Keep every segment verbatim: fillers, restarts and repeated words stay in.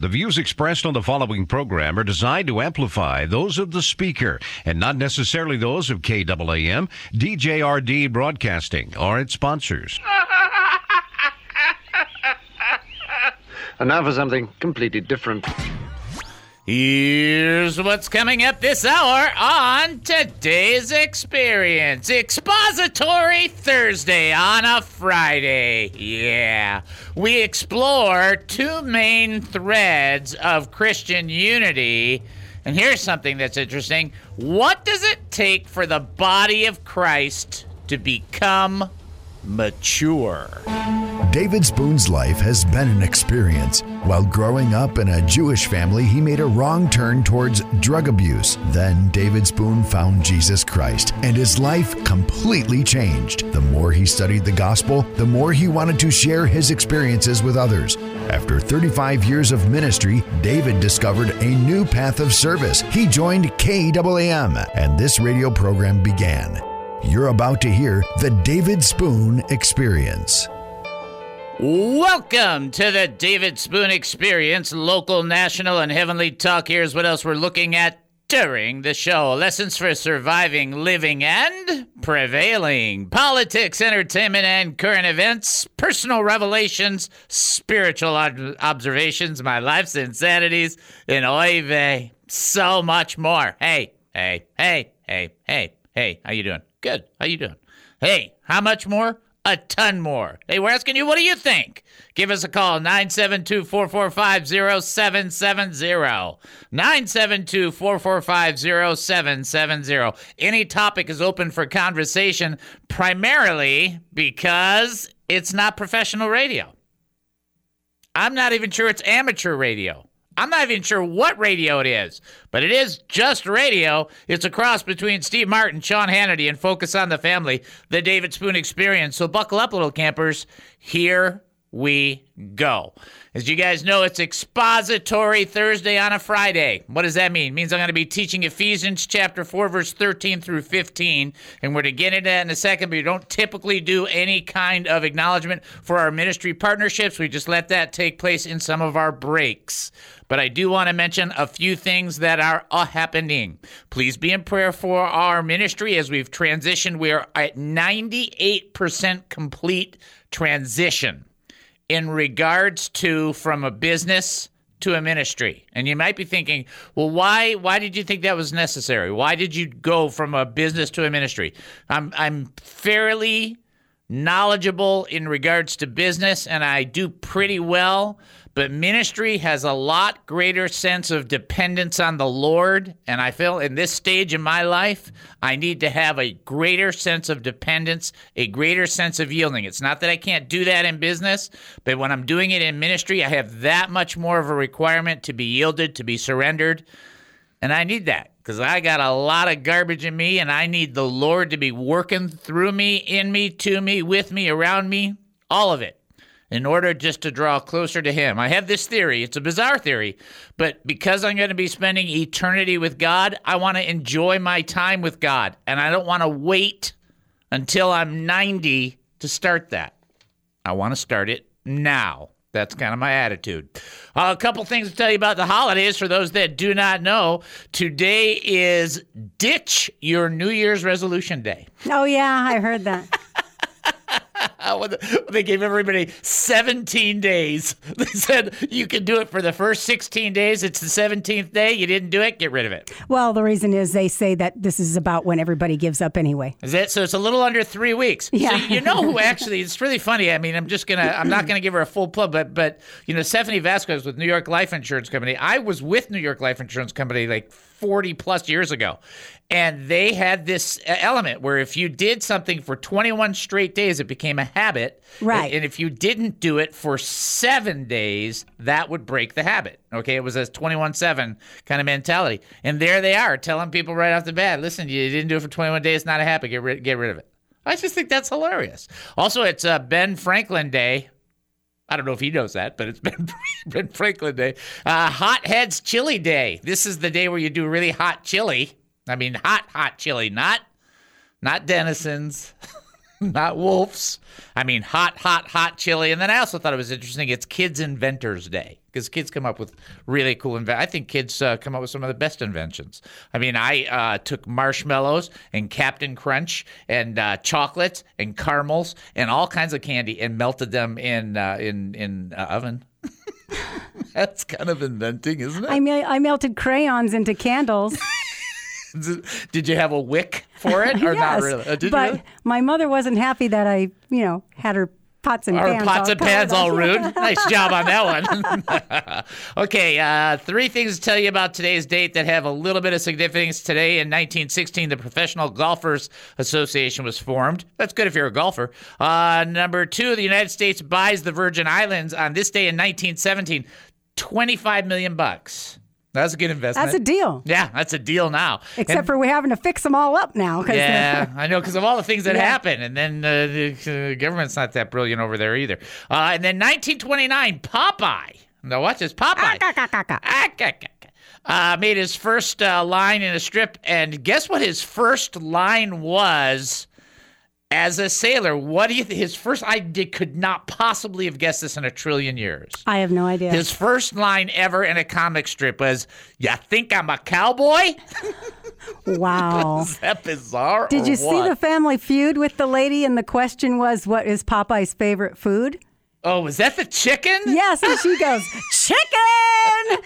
The views expressed on the following program are designed to amplify those of the speaker and not necessarily those of K A A M, D J R D Broadcasting, or its sponsors. And now for something completely different. Here's what's coming up this hour on Today's Experience. Expository Thursday on a Friday. Yeah. We explore two main threads of Christian unity. And here's something that's interesting. What does it take for the body of Christ to become mature? David Spoon's life has been an experience. While growing up in a Jewish family, he made a wrong turn towards drug abuse. Then David Spoon found Jesus Christ, and his life completely changed. The more he studied the gospel, the more he wanted to share his experiences with others. After thirty-five years of ministry, David discovered a new path of service. He joined K A A M, and this radio program began. You're about to hear the David Spoon Experience. Welcome to the David Spoon Experience, local, national, and heavenly talk. Here's what else we're looking at during the show. Lessons for surviving, living, and prevailing. Politics, entertainment, and current events. Personal revelations, spiritual ob- observations, my life's insanities, and oy vey, so much more. Hey, hey, hey, hey, hey, hey, how you doing? Good. How you doing? Hey, how much more? A ton more. Hey, we're asking you, what do you think? Give us a call, nine seven two, four four five, zero seven seven zero. nine seven two, four four five, zero seven seven zero. Any topic is open for conversation, primarily because it's not professional radio. I'm not even sure it's amateur radio. I'm not even sure what radio it is, but it is just radio. It's a cross between Steve Martin, Sean Hannity, and Focus on the Family, the David Spoon Experience. So buckle up, little campers. Here we go. As you guys know, it's Expository Thursday on a Friday. What does that mean? It means I'm going to be teaching Ephesians chapter four, verse thirteen through fifteen, and we're to get into that in a second, but we don't typically do any kind of acknowledgement for our ministry partnerships. We just let that take place in some of our breaks. But I do want to mention a few things that are uh, happening. Please be in prayer for our ministry as we've transitioned. We are at ninety-eight percent complete transition in regards to from a business to a ministry. And you might be thinking, well, why why did you think that was necessary? Why did you go from a business to a ministry? I'm I'm fairly knowledgeable in regards to business, and I do pretty well, but ministry has a lot greater sense of dependence on the Lord, and I feel in this stage in my life, I need to have a greater sense of dependence, a greater sense of yielding. It's not that I can't do that in business, but when I'm doing it in ministry, I have that much more of a requirement to be yielded, to be surrendered, and I need that. Because I got a lot of garbage in me, and I need the Lord to be working through me, in me, to me, with me, around me, all of it, in order just to draw closer to Him. I have this theory. It's a bizarre theory, but because I'm going to be spending eternity with God, I want to enjoy my time with God, and I don't want to wait until I'm ninety to start that. I want to start it now. That's kind of my attitude. Uh, a couple things to tell you about the holidays for those that do not know. Today is Ditch Your New Year's Resolution Day. Oh, yeah, I heard that. when they gave everybody seventeen days. They said you can do it for the first sixteen days. It's the seventeenth day. You didn't do it, get rid of it. Well, the reason is they say that this is about when everybody gives up anyway. Is it? So it's a little under three weeks. Yeah. So you know who actually, it's really funny. I mean, I'm just going to, I'm not going to give her a full plug, but, but, you know, Stephanie Vasquez with New York Life Insurance Company. I was with New York Life Insurance Company like forty plus years ago. And they had this element where if you did something for twenty-one straight days, it became a habit. Right. And if you didn't do it for seven days, that would break the habit. Okay. It was a twenty-one seven kind of mentality. And there they are telling people right off the bat, listen, you didn't do it for twenty-one days, not a habit. Get rid, get rid of it. I just think that's hilarious. Also, it's uh, Ben Franklin Day. I don't know if he knows that, but it's Ben, Ben Franklin Day. Uh, Hot Heads Chili Day. This is the day where you do really hot chili. I mean, hot, hot chili, not, not Denison's. not wolves. I mean, hot, hot, hot chili. And then I also thought it was interesting. It's Kids Inventors Day because kids come up with really cool inventions. I think kids uh, come up with some of the best inventions. I mean, I uh, took marshmallows and Captain Crunch and uh, chocolates and caramels and all kinds of candy and melted them in uh, in in uh, oven. That's kind of inventing, isn't it? I mean, I melted crayons into candles. Did you have a wick for it or yes, not really? Uh, did but you really? My mother wasn't happy that I, you know, had her pots and Our pans pots all and pans all covered. rude. Nice job on that one. Okay, uh, three things to tell you about today's date that have a little bit of significance. Today in nineteen sixteen, the Professional Golfers Association was formed. That's good if you're a golfer. Uh, number two, the United States buys the Virgin Islands on this day in nineteen seventeen, twenty-five million bucks. That's a good investment. That's a deal. Yeah, that's a deal now. Except And- for we're having to fix them all up now. 'cause Yeah, they're- I know, because of all the things that Yeah. happen. And then uh, the uh, government's not that brilliant over there either. Uh, and then nineteen twenty-nine, Popeye. Now, watch this. Popeye. Ah, ca, ca, ca. Ah, ca, ca, ca. Uh, made his first uh, line in a strip. And guess what his first line was as a sailor? What do you think? His first, I did, could not possibly have guessed this in a trillion years. I have no idea. His first line ever in a comic strip was, "You think I'm a cowboy?" Wow. Is that bizarre? Did or you see what? the Family Feud with the lady and the question was, what is Popeye's favorite food? Oh, was that the chicken? Yes, and she goes, chicken!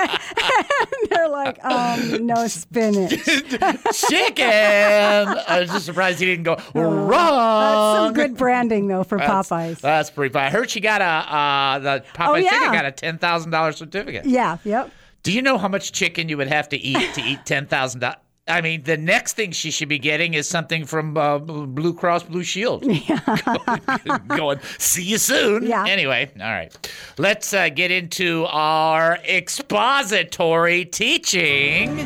And they're like, um, no spinach. Chicken! I was just surprised he didn't go wrong. That's some good branding, though, for That's- Popeyes. That's pretty fun. I heard she got a, uh, the Popeye Oh, yeah. chicken got a ten thousand dollars certificate. Yeah, yep. Do you know how much chicken you would have to eat to eat ten thousand dollars? I mean, the next thing she should be getting is something from uh, Blue Cross Blue Shield. going, going, see you soon. Yeah. Anyway, all right. Let's uh, get into our expository teaching.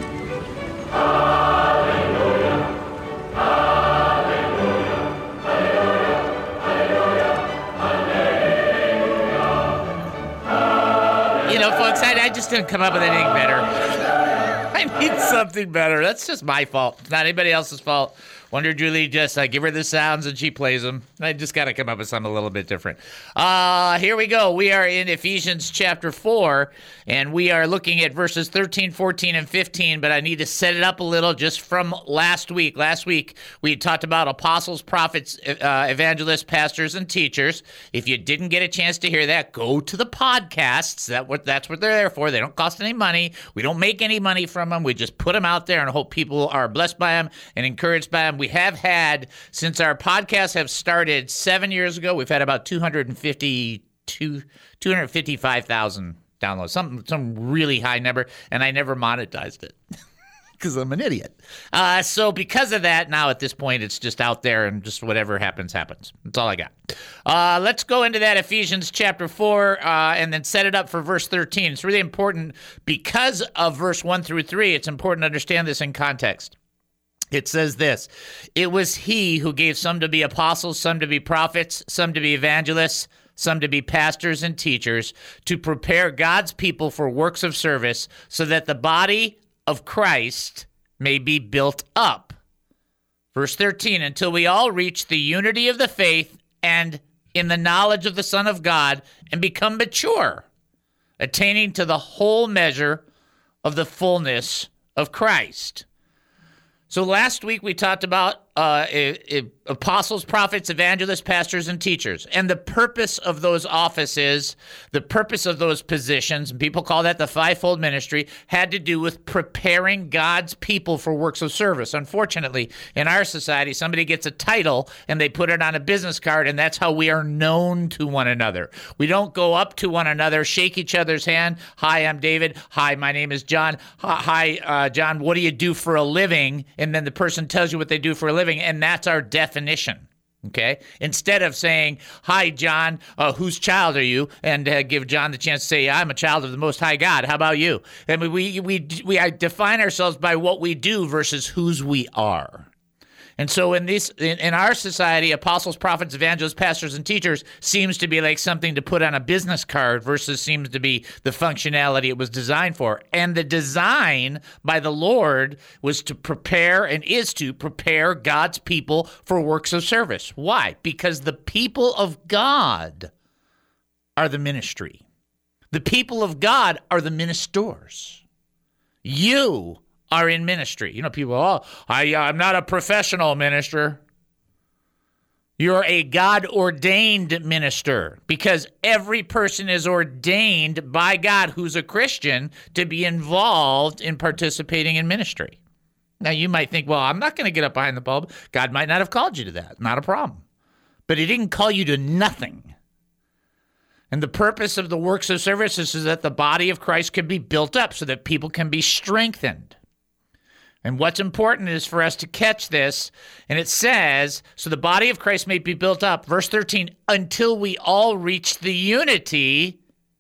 You know, folks, I, I just didn't come up with anything better. I need something better. That's just my fault. It's not anybody else's fault. Wonder Julie just uh, give her the sounds and she plays them. I just got to come up with something a little bit different. Uh, here we go. We are in Ephesians chapter four, and we are looking at verses thirteen, fourteen, and fifteen, but I need to set it up a little just from last week. Last week, we had talked about apostles, prophets, uh, evangelists, pastors, and teachers. If you didn't get a chance to hear that, go to the podcasts. That what That's what they're there for. They don't cost any money. We don't make any money from them. We just put them out there and hope people are blessed by them and encouraged by them. We have had, since our podcasts have started seven years ago, we've had about two hundred fifty-two, two hundred fifty-five thousand downloads, some some really high number, and I never monetized it because I'm an idiot. Uh, so because of that, now at this point, it's just out there and just whatever happens, happens. That's all I got. Uh, let's go into that Ephesians chapter four uh, and then set it up for verse thirteen. It's really important because of verse one through three. It's important to understand this in context. It says this: it was he who gave some to be apostles, some to be prophets, some to be evangelists, some to be pastors and teachers, to prepare God's people for works of service, so that the body of Christ may be built up. Verse thirteen, until we all reach the unity of the faith and in the knowledge of the Son of God and become mature, attaining to the whole measure of the fullness of Christ. So last week we talked about uh, i- i- apostles, prophets, evangelists, pastors, and teachers. And the purpose of those offices, the purpose of those positions, and people call that the fivefold ministry, had to do with preparing God's people for works of service. Unfortunately, in our society, somebody gets a title and they put it on a business card, and that's how we are known to one another. We don't go up to one another, shake each other's hand. Hi, I'm David. Hi, my name is John. Hi, uh, John, what do you do for a living? And then the person tells you what they do for a living, and that's our definition. Okay? Instead of saying, hi, John, uh, whose child are you? And uh, give John the chance to say, I'm a child of the Most High God. How about you? And we, we, we, we define ourselves by what we do versus whose we are. And so in this, in, in our society, apostles, prophets, evangelists, pastors, and teachers seems to be like something to put on a business card versus seems to be the functionality it was designed for. And the design by the Lord was to prepare and is to prepare God's people for works of service. Why? Because the people of God are the ministry. The people of God are the ministers. You are in ministry. You know, people, oh, I, I'm not a professional minister. You're a God-ordained minister because every person is ordained by God who's a Christian to be involved in participating in ministry. Now, you might think, well, I'm not going to get up behind the pulpit. God might not have called you to that. Not a problem. But he didn't call you to nothing. And the purpose of the works of service is so that the body of Christ can be built up so that people can be strengthened. And what's important is for us to catch this, and it says, so the body of Christ may be built up, verse thirteen, until we all reach the unity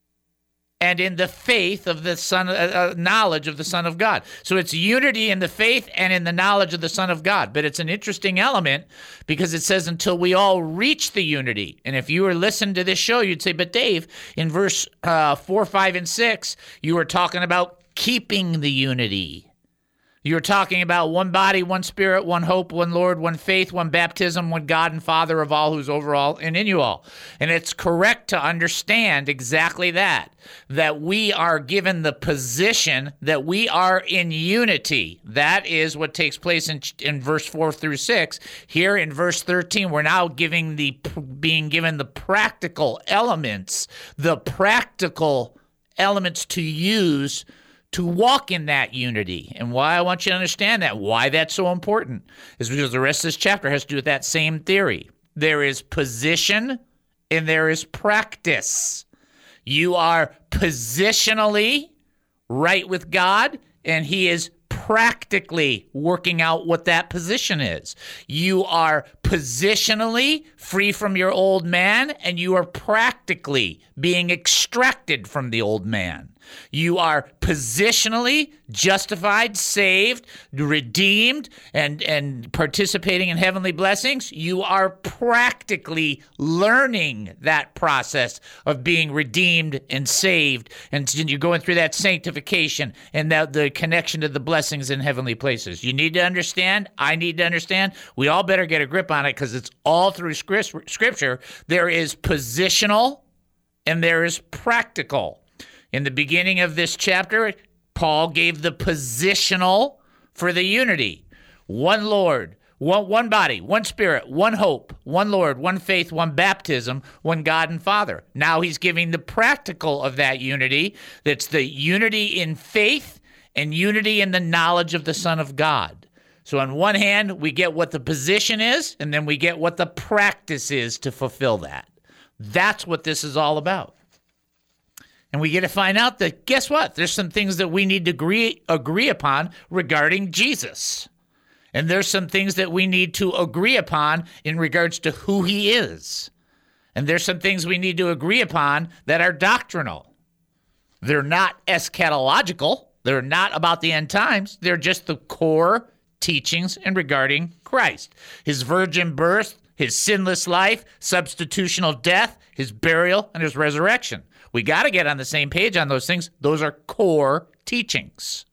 and in the faith of the Son, uh, knowledge of the Son of God. So it's unity in the faith and in the knowledge of the Son of God. But it's an interesting element because it says until we all reach the unity. And if you were listening to this show, you'd say, but Dave, in verse uh, four, five, and six, you were talking about keeping the unity. You're talking about one body, one spirit, one hope, one Lord, one faith, one baptism, one God and Father of all, who's over all and in you all. And it's correct to understand exactly that, that we are given the position that we are in unity. That is what takes place in, in verse four through six. Here in verse thirteen, we're now giving the being given the practical elements, the practical elements to use to walk in that unity. And why I want you to understand that, why that's so important, is because the rest of this chapter has to do with that same theory. There is position and there is practice. You are positionally right with God, and he is practically working out what that position is. You are positionally free from your old man, and you are practically being extracted from the old man. You are positionally justified, saved, redeemed, and, and participating in heavenly blessings. You are practically learning that process of being redeemed and saved. And you're going through that sanctification and that the connection to the blessings in heavenly places. You need to understand. I need to understand. We all better get a grip on it because it's all through Scripture. There is positional and there is practical. In the beginning of this chapter, Paul gave the positional for the unity. One Lord, one, one body, one spirit, one hope, one Lord, one faith, one baptism, one God and Father. Now he's giving the practical of that unity. That's the unity in faith and unity in the knowledge of the Son of God. So on one hand, we get what the position is, and then we get what the practice is to fulfill that. That's what this is all about. And we get to find out that, guess what? There's some things that we need to agree, agree upon regarding Jesus. And there's some things that we need to agree upon in regards to who he is. And there's some things we need to agree upon that are doctrinal. They're not eschatological. They're not about the end times. They're just the core teachings in regarding Christ. His virgin birth, his sinless life, substitutional death, his burial, and his resurrection. We got to get on the same page on those things. Those are core teachings.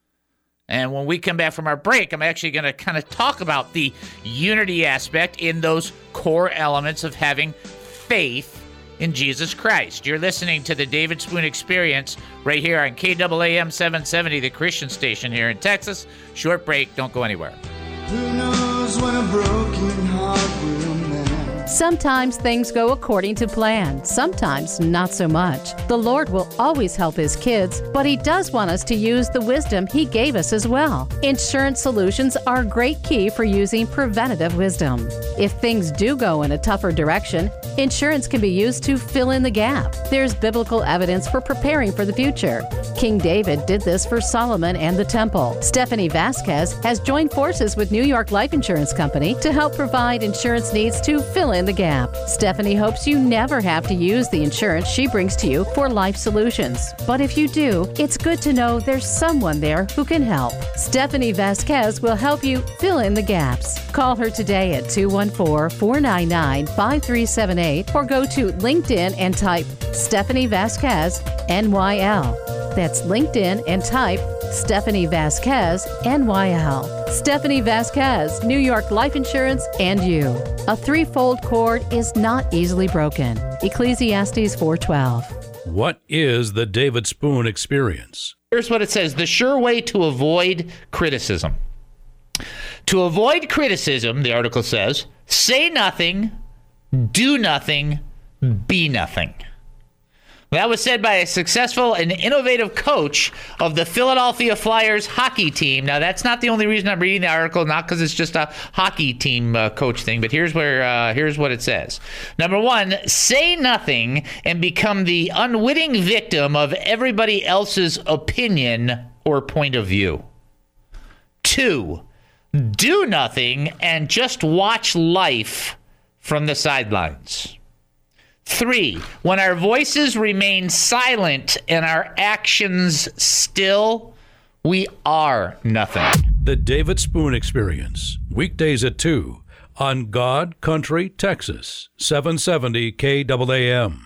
And when we come back from our break, I'm actually going to kind of talk about the unity aspect in those core elements of having faith in Jesus Christ. You're listening to the David Spoon Experience right here on K A A M seven seventy, the Christian station here in Texas. Short break. Don't go anywhere. Who knows when a broken heart will mend? Sometimes things go according to plan, sometimes not so much. The Lord will always help his kids, but he does want us to use the wisdom he gave us as well. Insurance solutions are a great key for using preventative wisdom. If things do go in a tougher direction, insurance can be used to fill in the gap. There's biblical evidence for preparing for the future. King David did this for Solomon and the temple. Stephanie Vasquez has joined forces with New York Life Insurance Company to help provide insurance needs to fill in in the gap. Stephanie hopes you never have to use the insurance she brings to you for life solutions. But if you do, it's good to know there's someone there who can help. Stephanie Vasquez will help you fill in the gaps. Call her today at two one four, four nine nine, five three seven eight or go to LinkedIn and type Stephanie Vasquez N Y L. That's LinkedIn and type Stephanie Vasquez N Y L. Stephanie Vasquez, New York Life Insurance, and you. A threefold cord is not easily broken. Ecclesiastes four twelve. What is the David Spoon Experience? Here's what it says: the sure way to avoid criticism. To avoid criticism, the article says, say nothing, do nothing, be nothing. That was said by a successful and innovative coach of the Philadelphia Flyers hockey team. Now, that's not the only reason I'm reading the article, not because it's just a hockey team uh, coach thing, but here's where uh, here's what it says. Number one, say nothing and become the unwitting victim of everybody else's opinion or point of view. Two, do nothing and just watch life from the sidelines. Three, when our voices remain silent and our actions still, we are nothing. The David Spoon Experience, weekdays at two on God Country, Texas, seven seventy K A A M.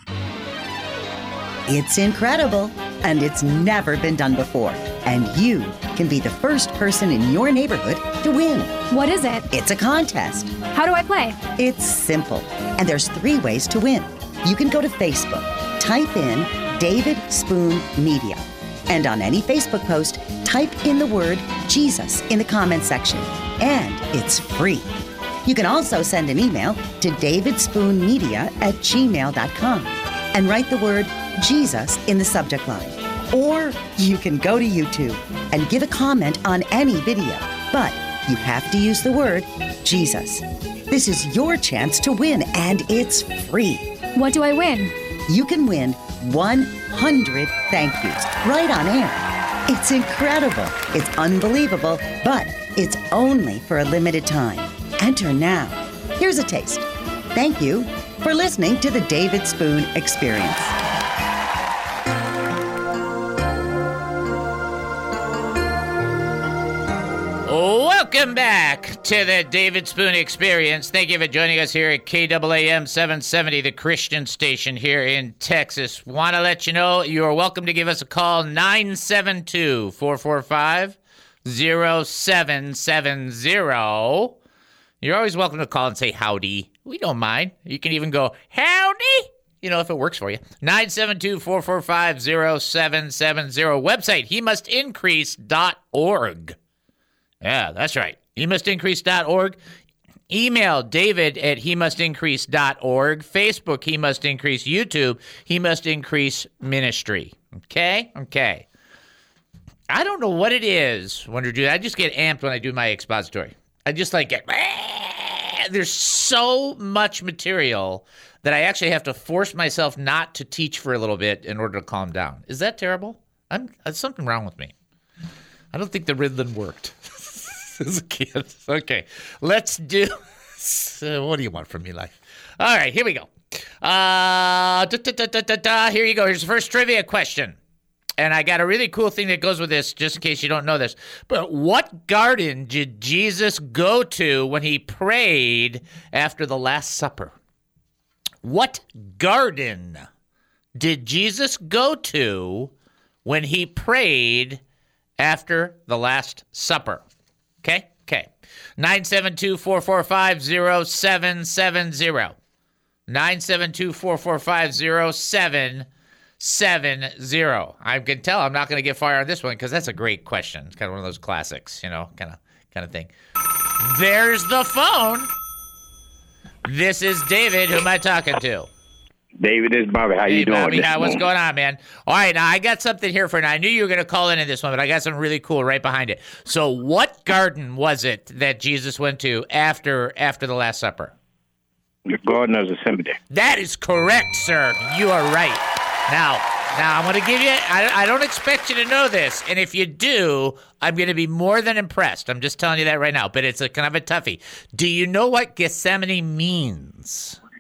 It's incredible, and it's never been done before. And you can be the first person in your neighborhood to win. What is it? It's a contest. How do I play? It's simple, and there's three ways to win. You can go to Facebook, type in David Spoon Media, and on any Facebook post, type in the word Jesus in the comments section, and it's free. You can also send an email to davidspoonmedia at gmail dot com and write the word Jesus in the subject line. Or you can go to YouTube and give a comment on any video, but you have to use the word Jesus. This is your chance to win, and it's free. What do I win? You can win one hundred thank yous right on air. It's incredible. It's unbelievable, but it's only for a limited time. Enter now. Here's a taste. Thank you for listening to the David Spoon Experience. Welcome back to the David Spoon Experience. Thank you for joining us here at K A A M seven seventy, the Christian station here in Texas. Want to let you know you are welcome to give us a call, nine seven two, four four five, zero seven seven zero. You're always welcome to call and say howdy. We don't mind. You can even go, howdy, you know, if it works for you. nine seven two, four four five, zero seven seven zero. Website, he must increase dot org. Yeah, that's right. he must increase dot org. Email David at he must increase dot org. Facebook, He Must Increase. YouTube, He Must Increase Ministry. Okay? Okay. I don't know what it is when you do that. I just get amped when I do my expository. I just like get, there's so much material that I actually have to force myself not to teach for a little bit in order to calm down. Is that terrible? I'm, there's something wrong with me. I don't think the Ritalin worked as a kid. Okay, let's do. So what do you want from me, life? All right, here we go. Uh, da, da, da, da, da, da. Here you go. Here's the first trivia question. And I got a really cool thing that goes with this, just in case you don't know this. But what garden did Jesus go to when he prayed after the Last Supper? What garden did Jesus go to when he prayed after the Last Supper? Okay? Okay. nine seven two, four four five, zero seven seven zero. nine seven two, four four five, zero seven seven zero. I can tell I'm not going to get fired on this one because that's a great question. It's kind of one of those classics, you know, kind of kind of thing. There's the phone. This is David. Who am I talking to? David, this is Bobby. How hey, you doing? Bobby, how, what's going on, man? All right, now I got something here for now. I knew you were going to call in in this one, but I got something really cool right behind it. So what garden was it that Jesus went to after after the Last Supper? The Garden of Gethsemane. That is correct, sir. You are right. Now, now I'm going to give you, I, I don't expect you to know this, and if you do, I'm going to be more than impressed. I'm just telling you that right now, but it's a kind of a toughie. Do you know what Gethsemane means?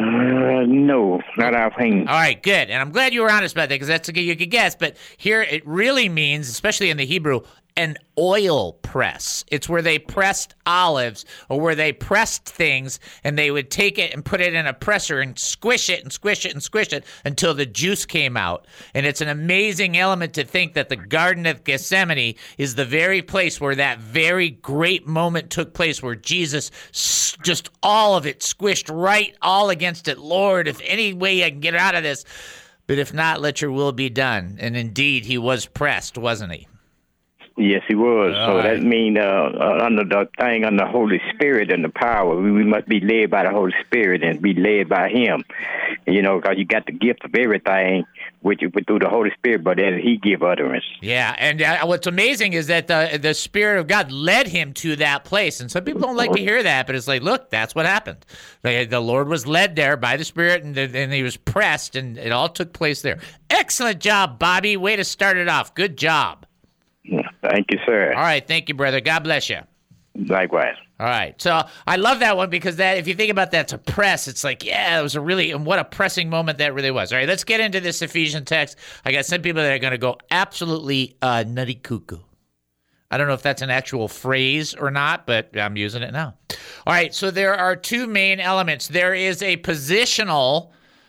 Uh, no, not offhand. All right, good. And I'm glad you were honest about that because that's a good you could guess. But here it really means, especially in the Hebrew, an oil press. It's where they pressed olives or where they pressed things and they would take it and put it in a presser and squish it and squish it and squish it until the juice came out. And it's an amazing element to think that the Garden of Gethsemane is the very place where that very great moment took place where Jesus, just all of it squished right all against it. Lord, if any way I can get out of this, but if not, let your will be done. And indeed, he was pressed, wasn't he? Yes, he was. All so right. that means uh, uh, under the thing, under the Holy Spirit and the power, we, we must be led by the Holy Spirit and be led by him. You know, because you got the gift of everything which you put through the Holy Spirit, but then he give utterance. Yeah, and uh, what's amazing is that the the Spirit of God led him to that place. And some people don't like to hear that, but it's like, look, that's what happened. The, the Lord was led there by the Spirit, and, and he was pressed, and it all took place there. Excellent job, Bobby. Way to start it off. Good job. Thank you, sir. All right, thank you, brother. God bless you. Likewise. All right, so I love that one because that, if you think about that, to press, it's like, yeah, it was a really, and what a pressing moment that really was. All right, let's get into this Ephesian text. I got some people that are going to go absolutely uh, nutty cuckoo. I don't know if that's an actual phrase or not, but I'm using it now. All right, so there are two main elements. There is a positional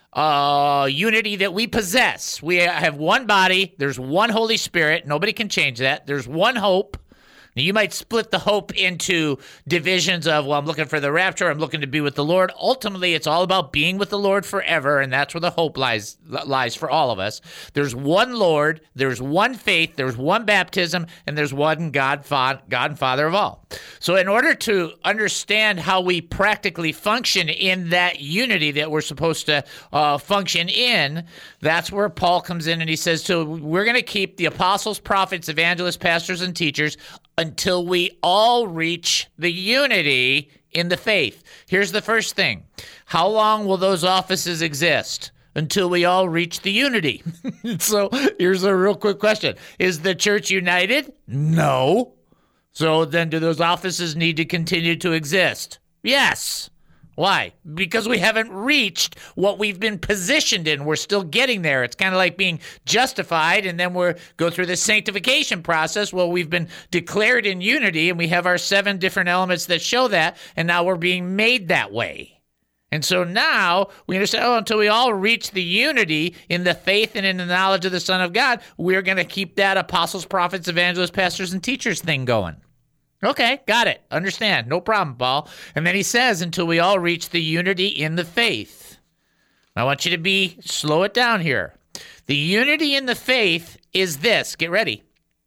Uh, unity that we possess. We have one body. There's one Holy Spirit. Nobody can change that. There's one hope. Now, you might split the hope into divisions of, well, I'm looking for the rapture. I'm looking to be with the Lord. Ultimately, it's all about being with the Lord forever, and that's where the hope lies lies for all of us. There's one Lord. There's one faith. There's one baptism, and there's one God, God and Father of all. So in order to understand how we practically function in that unity that we're supposed to uh, function in, that's where Paul comes in and he says, so we're going to keep the apostles, prophets, evangelists, pastors, and teachers until we all reach the unity in the faith. Here's the first thing. How long will those offices exist? Until we all reach the unity. So here's a real quick question. Is the church united? No. So then do those offices need to continue to exist? Yes. Why? Because we haven't reached what we've been positioned in. We're still getting there. It's kind of like being justified, and then we go through the sanctification process. Well, we've been declared in unity, and we have our seven different elements that show that, and now we're being made that way. And so now we understand, oh, until we all reach the unity in the faith and in the knowledge of the Son of God, we're going to keep that apostles, prophets, evangelists, pastors, and teachers thing going. Okay, got it. Understand. No problem, Paul. And then he says, until we all reach the unity in the faith. I want you to be, slow it down here. The unity in the faith is this. Get ready.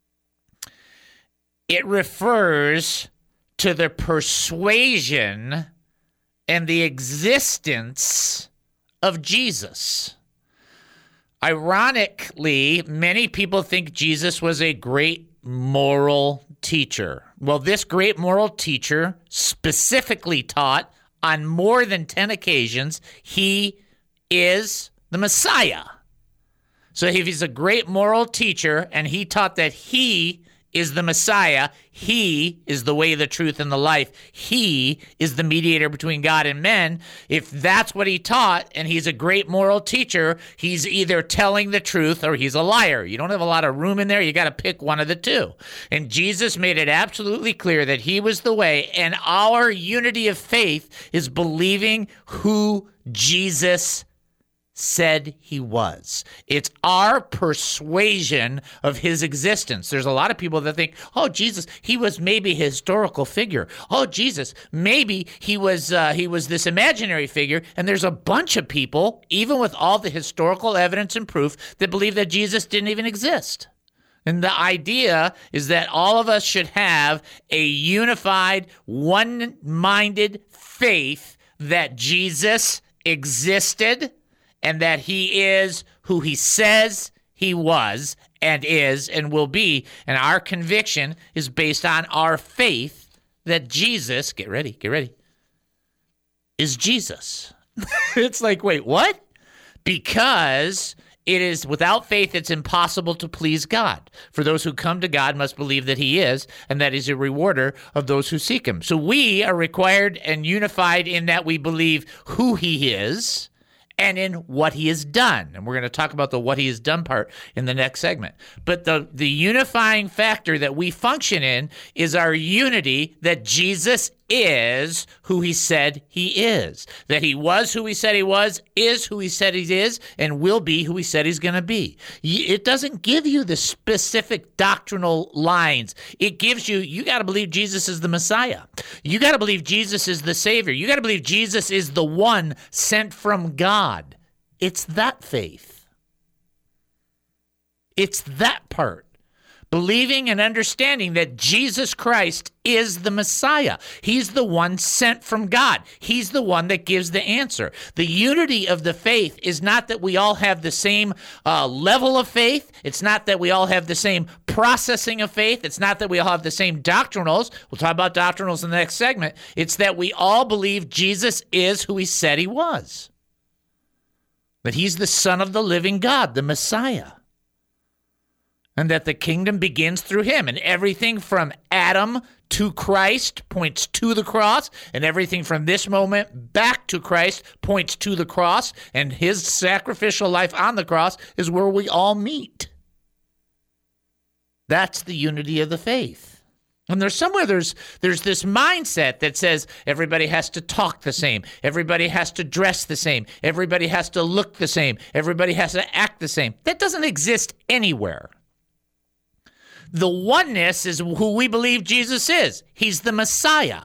It refers to the persuasion and the existence of Jesus. Ironically, many people think Jesus was a great moral teacher. Well, this great moral teacher specifically taught on more than ten occasions he is the Messiah. So if he's a great moral teacher and he taught that he is the Messiah, he is the way, the truth, and the life, he is the mediator between God and men, if that's what he taught and he's a great moral teacher, he's either telling the truth or he's a liar. You don't have a lot of room in there. You got to pick one of the two. And Jesus made it absolutely clear that he was the way, and our unity of faith is believing who Jesus said he was. It's our persuasion of his existence. There's a lot of people that think, oh, Jesus, he was maybe a historical figure. Oh, Jesus, maybe he was uh, he was this imaginary figure. And there's a bunch of people, even with all the historical evidence and proof, that believe that Jesus didn't even exist. And the idea is that all of us should have a unified, one-minded faith that Jesus existed and that he is who he says he was and is and will be. And our conviction is based on our faith that Jesus, get ready, get ready, is Jesus. It's like, wait, what? Because it is without faith, it's impossible to please God. For those who come to God must believe that he is, and that he's a rewarder of those who seek him. So we are required and unified in that we believe who he is and in what he has done. And we're going to talk about the what he has done part in the next segment. But the, the unifying factor that we function in is our unity that Jesus is who he said he is. That he was who he said he was, is who he said he is, and will be who he said he's going to be. It doesn't give you the specific doctrinal lines. It gives you, you got to believe Jesus is the Messiah. You got to believe Jesus is the Savior. You got to believe Jesus is the one sent from God. It's that faith. It's that part. Believing and understanding that Jesus Christ is the Messiah. He's the one sent from God. He's the one that gives the answer. The unity of the faith is not that we all have the same uh, level of faith. It's not that we all have the same processing of faith. It's not that we all have the same doctrinals. We'll talk about doctrinals in the next segment. It's that we all believe Jesus is who he said he was. That he's the Son of the living God, the Messiah. And that the kingdom begins through him. And everything from Adam to Christ points to the cross. And everything from this moment back to Christ points to the cross. And his sacrificial life on the cross is where we all meet. That's the unity of the faith. And there's somewhere there's there's this mindset that says everybody has to talk the same. Everybody has to dress the same. Everybody has to look the same. Everybody has to act the same. That doesn't exist anywhere. The oneness is who we believe Jesus is. He's the Messiah.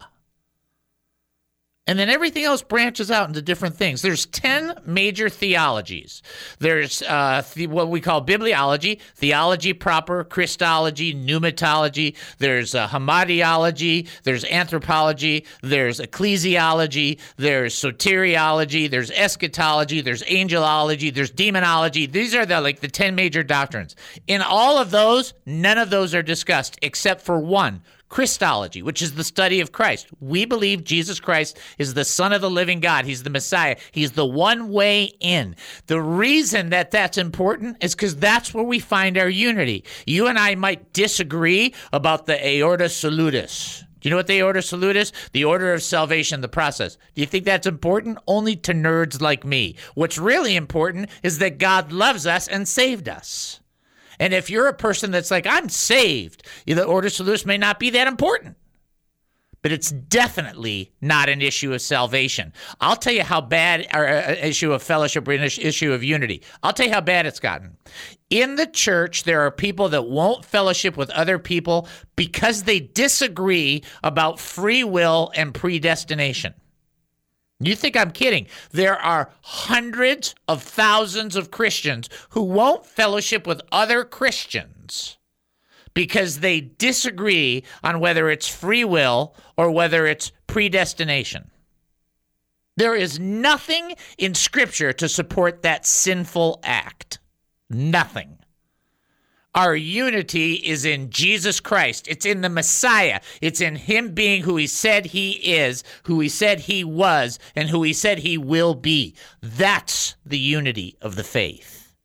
And then everything else branches out into different things. There's ten major theologies. There's uh, the, what we call bibliology, theology proper, Christology, pneumatology. There's uh, hamartiology. There's anthropology. There's ecclesiology. There's soteriology. There's eschatology. There's angelology. There's demonology. These are the like the ten major doctrines. In all of those, none of those are discussed except for one. Christology, which is the study of Christ. We believe Jesus Christ is the Son of the living God. He's the Messiah. He's the one way in. The reason that that's important is because that's where we find our unity. You and I might disagree about the aorta salutis. Do you know what the aorta salutis? The order of salvation, the process. Do you think that's important? Only to nerds like me. What's really important is that God loves us and saved us. And if you're a person that's like, I'm saved, the order salutis may not be that important. But it's definitely not an issue of salvation. I'll tell you how bad, or an issue of fellowship, or an issue of unity. I'll tell you how bad it's gotten. In the church, there are people that won't fellowship with other people because they disagree about free will and predestination. You think I'm kidding? There are hundreds of thousands of Christians who won't fellowship with other Christians because they disagree on whether it's free will or whether it's predestination. There is nothing in Scripture to support that sinful act. Nothing. Our unity is in Jesus Christ. It's in the Messiah. It's in him being who he said he is, who he said he was, and who he said he will be. That's the unity of the faith.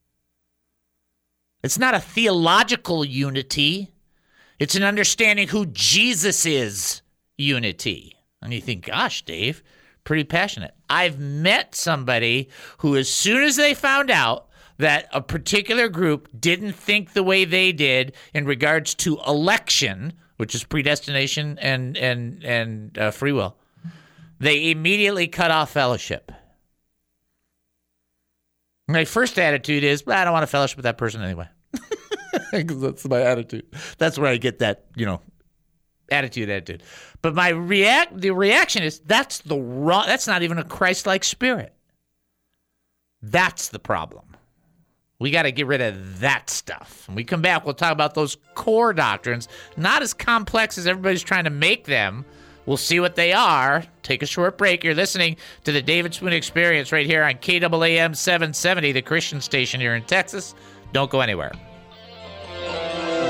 It's not a theological unity. It's an understanding who Jesus is unity. And you think, gosh, Dave, pretty passionate. I've met somebody who, as soon as they found out that a particular group didn't think the way they did in regards to election, which is predestination and and and uh, free will, they immediately cut off fellowship. My first attitude is, well, I don't want to fellowship with that person anyway. That's my attitude. That's where I get that, you know, attitude, attitude. But my react, the reaction is, that's the wrong. That's not even a Christ-like spirit. That's the problem. We got to get rid of that stuff. When we come back, we'll talk about those core doctrines, not as complex as everybody's trying to make them. We'll see what they are. Take a short break. You're listening to the David Spoon Experience right here on K A A M seven seventy, the Christian station here in Texas. Don't go anywhere.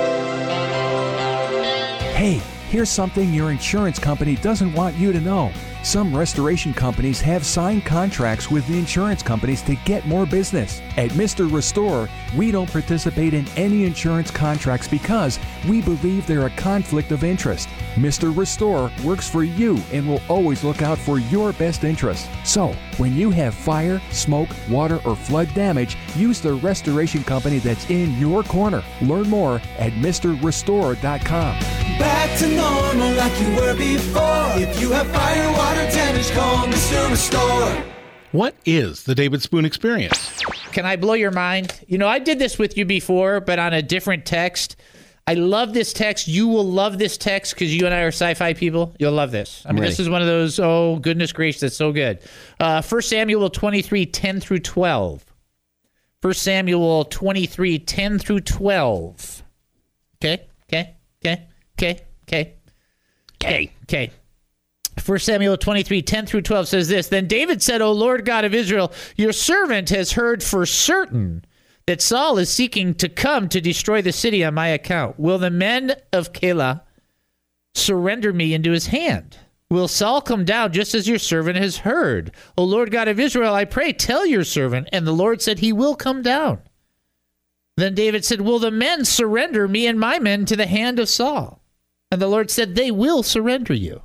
Hey, here's something your insurance company doesn't want you to know. Some restoration companies have signed contracts with the insurance companies to get more business. At Mister Restore, we don't participate in any insurance contracts because we believe they're a conflict of interest. Mister Restore works for you and will always look out for your best interests. So, when you have fire, smoke, water, or flood damage, use the restoration company that's in your corner. Learn more at Mr Restore dot com. Back to normal like you were before. If you have fire, water damage, call Mister Restore. What is the David Spoon Experience? Can I blow your mind? You know, I did this with you before, but on a different text. I love this text. You will love this text because you and I are sci-fi people. You'll love this. I mean, Ready. This is one of those, oh, goodness gracious, that's so good. Uh, First Samuel twenty-three, ten through twelve. First Samuel twenty-three, ten through twelve. Okay, okay, okay, okay, okay, okay, okay. First Samuel twenty-three, ten through twelve says this, Then David said, O Lord God of Israel, your servant has heard for certain that Saul is seeking to come to destroy the city on my account. Will the men of Keilah surrender me into his hand? Will Saul come down just as your servant has heard? O Lord God of Israel, I pray, tell your servant. And the Lord said, he will come down. Then David said, will the men surrender me and my men to the hand of Saul? And the Lord said, they will surrender you.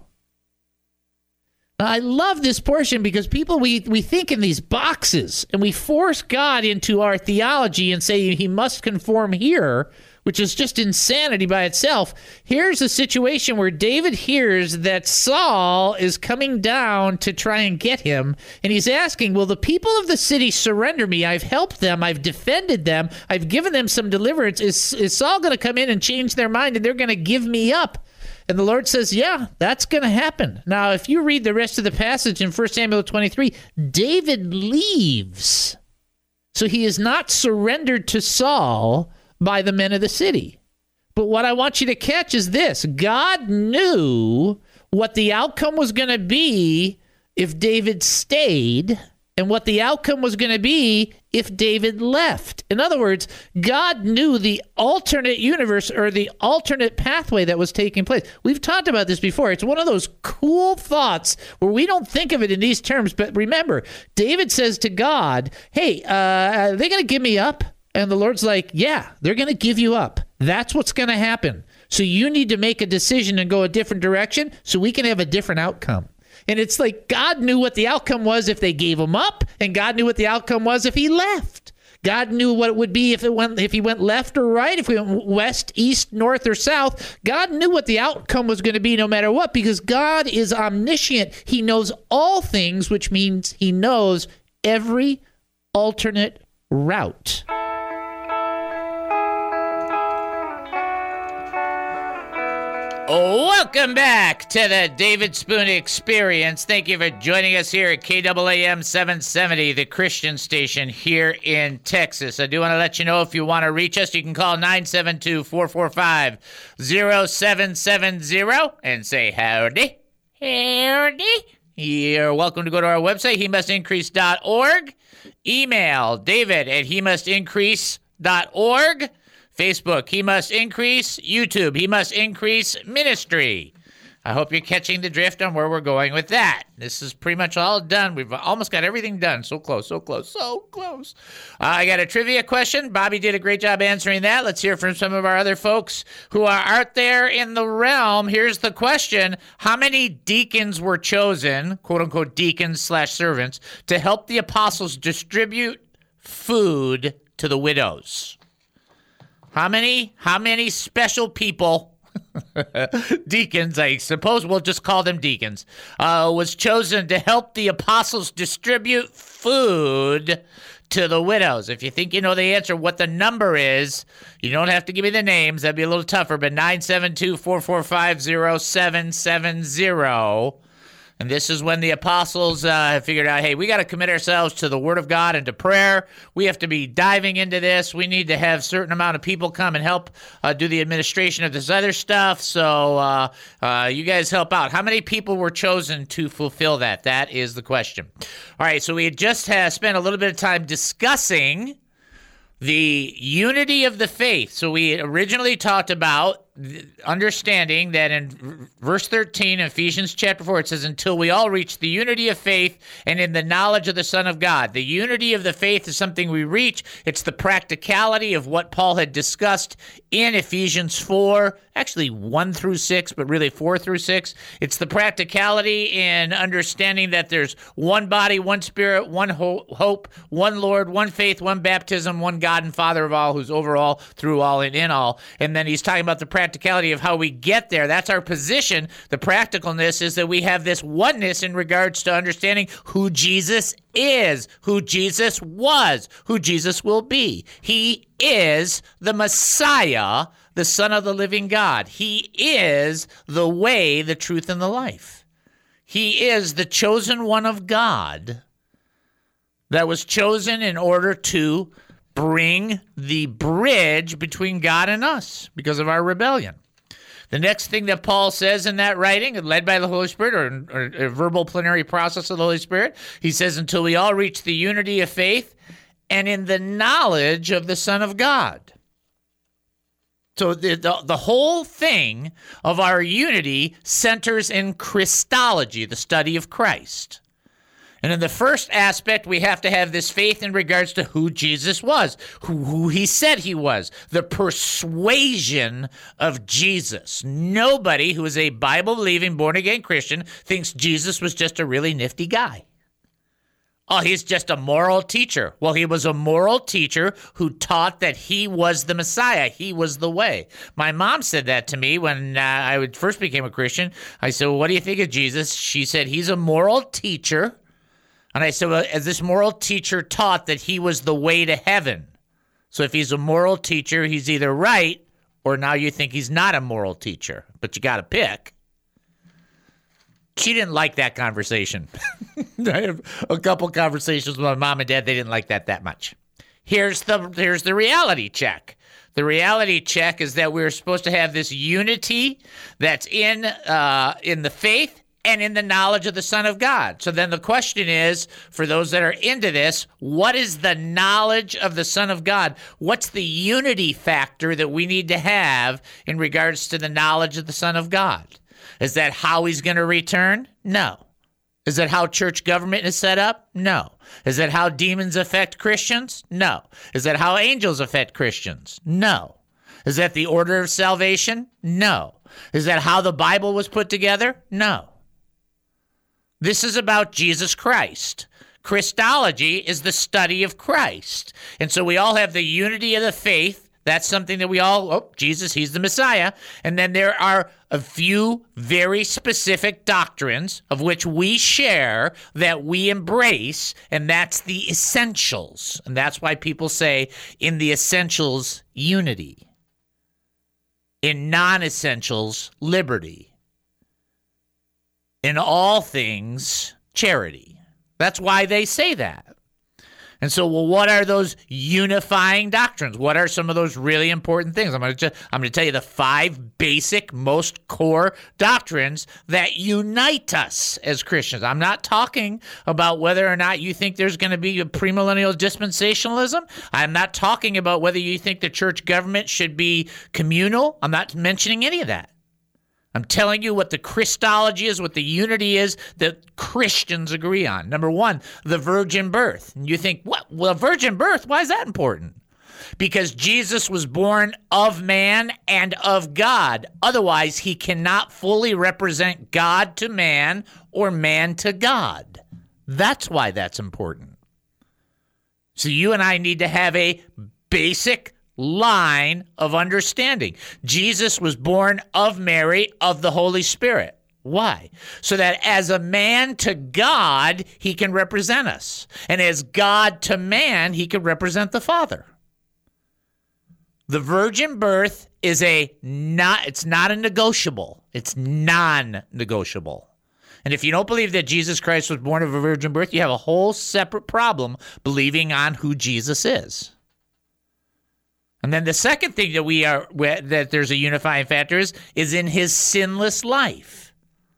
Now, I love this portion because people, we, we think in these boxes and we force God into our theology and say he must conform here, which is just insanity by itself. Here's a situation where David hears that Saul is coming down to try and get him, and he's asking, will the people of the city surrender me? I've helped them. I've defended them. I've given them some deliverance. Is, is Saul going to come in and change their mind and they're going to give me up? And the Lord says, yeah, that's going to happen. Now, if you read the rest of the passage in First Samuel twenty-three, David leaves. So he is not surrendered to Saul by the men of the city. But what I want you to catch is this. God knew what the outcome was going to be if David stayed and what the outcome was going to be if David left. In other words, God knew the alternate universe or the alternate pathway that was taking place. We've talked about this before. It's one of those cool thoughts where we don't think of it in these terms. But remember, David says to God, hey, uh, are they going to give me up? And the Lord's like, yeah, they're going to give you up. That's what's going to happen. So you need to make a decision and go a different direction so we can have a different outcome. And it's like God knew what the outcome was if they gave him up, and God knew what the outcome was if he left. God knew what it would be if it went if he went left or right, if we went west, east, north, or south. God knew what the outcome was going to be no matter what, because God is omniscient. He knows all things, which means he knows every alternate route. Welcome back to the David Spoon Experience. Thank you for joining us here at K A A M seven seventy, the Christian station here in Texas. I do want to let you know if you want to reach us, you can call nine seven two, four four five, zero seven seven zero and say howdy. Howdy. You're welcome to go to our website, he must increase dot org. Email David at he must increase dot org. Facebook, He Must Increase. YouTube, He Must Increase Ministry. I hope you're catching the drift on where we're going with that. This is pretty much all done. We've almost got everything done. So close, so close, so close. Uh, I got a trivia question. Bobby did a great job answering that. Let's hear from some of our other folks who are out there in the realm. Here's the question. How many deacons were chosen, quote-unquote deacons slash servants, to help the apostles distribute food to the widows? How many, how many special people, deacons, I suppose we'll just call them deacons, uh, was chosen to help the apostles distribute food to the widows? If you think you know the answer, what the number is, you don't have to give me the names. That'd be a little tougher, but nine seven two, four four five, zero seven seven zero. And this is when the apostles uh, figured out, hey, we got to commit ourselves to the Word of God and to prayer. We have to be diving into this. We need to have a certain amount of people come and help uh, do the administration of this other stuff. So uh, uh, you guys help out. How many people were chosen to fulfill that? That is the question. All right, so we had just uh, spent a little bit of time discussing the unity of the faith. So we originally talked about understanding that in verse thirteen, Ephesians chapter four, it says, until we all reach the unity of faith and in the knowledge of the Son of God. The unity of the faith is something we reach. It's the practicality of what Paul had discussed in Ephesians four, actually one through six, but really four through six. It's the practicality in understanding that there's one body, one spirit, one ho- hope, one Lord, one faith, one baptism, one God and Father of all, who's over all, through all, and in all. And then he's talking about the practicality of how we get there. That's our position. The practicalness is that we have this oneness in regards to understanding who Jesus is, who Jesus was, who Jesus will be. He is the Messiah, the Son of the living God. He is the way, the truth, and the life. He is the chosen one of God that was chosen in order to bring the bridge between God and us because of our rebellion. The next thing that Paul says in that writing, led by the Holy Spirit, or, or a verbal plenary process of the Holy Spirit, he says, until we all reach the unity of faith and in the knowledge of the Son of God. So the, the, the whole thing of our unity centers in Christology, the study of Christ. And in the first aspect, we have to have this faith in regards to who Jesus was, who, who he said he was, the persuasion of Jesus. Nobody who is a Bible-believing, born-again Christian thinks Jesus was just a really nifty guy. Oh, he's just a moral teacher. Well, he was a moral teacher who taught that he was the Messiah. He was the way. My mom said that to me when uh, I first became a Christian. I said, well, what do you think of Jesus? She said, he's a moral teacher. And I said, well, as this moral teacher taught that he was the way to heaven. So if he's a moral teacher, he's either right, or now you think he's not a moral teacher. But you got to pick. She didn't like that conversation. I have a couple conversations with my mom and dad. They didn't like that that much. Here's the here's the reality check. The reality check is that we're supposed to have this unity that's in uh, in the faith and in the knowledge of the Son of God. So then the question is, for those that are into this, what is the knowledge of the Son of God? What's the unity factor that we need to have in regards to the knowledge of the Son of God? Is that how he's going to return? No. Is that how church government is set up? No. Is that how demons affect Christians? No. Is that how angels affect Christians? No. Is that the order of salvation? No. Is that how the Bible was put together? No. This is about Jesus Christ. Christology is the study of Christ. And so we all have the unity of the faith. That's something that we all, oh, Jesus, he's the Messiah. And then there are a few very specific doctrines of which we share that we embrace, and that's the essentials. And that's why people say in the essentials, unity. In non-essentials, liberty. In all things, charity. That's why they say that. And so, well, what are those unifying doctrines? What are some of those really important things? I'm going to I'm going to tell you the five basic, most core doctrines that unite us as Christians. I'm not talking about whether or not you think there's going to be a premillennial dispensationalism. I'm not talking about whether you think the church government should be communal. I'm not mentioning any of that. I'm telling you what the Christology is, what the unity is that Christians agree on. Number one, the virgin birth. And you think, what? Well, virgin birth, why is that important? Because Jesus was born of man and of God. Otherwise, he cannot fully represent God to man or man to God. That's why that's important. So you and I need to have a basic line of understanding. Jesus was born of Mary, of the Holy Spirit. Why? So that as a man to God, he can represent us. And as God to man, he can represent the Father. The virgin birth is a not, it's not a negotiable. It's non-negotiable. And if you don't believe that Jesus Christ was born of a virgin birth, you have a whole separate problem believing on who Jesus is. And then the second thing that we are that there's a unifying factor is, is in his sinless life.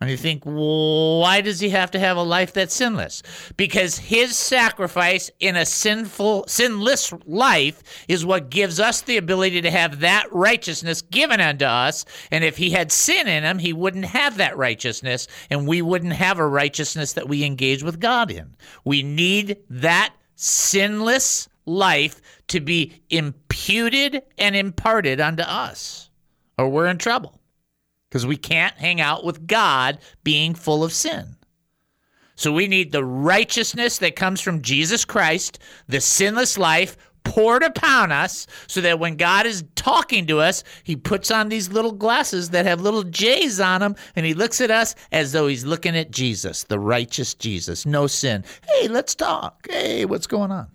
And you think, well, why does he have to have a life that's sinless? Because his sacrifice in a sinful, sinless life is what gives us the ability to have that righteousness given unto us. And if he had sin in him, he wouldn't have that righteousness, and we wouldn't have a righteousness that we engage with God in. We need that sinless life to be imputed and imparted unto us, or we're in trouble. Because we can't hang out with God being full of sin. So we need the righteousness that comes from Jesus Christ, the sinless life poured upon us, so that when God is talking to us, he puts on these little glasses that have little J's on them, and he looks at us as though he's looking at Jesus, the righteous Jesus, no sin. Hey, let's talk. Hey, what's going on?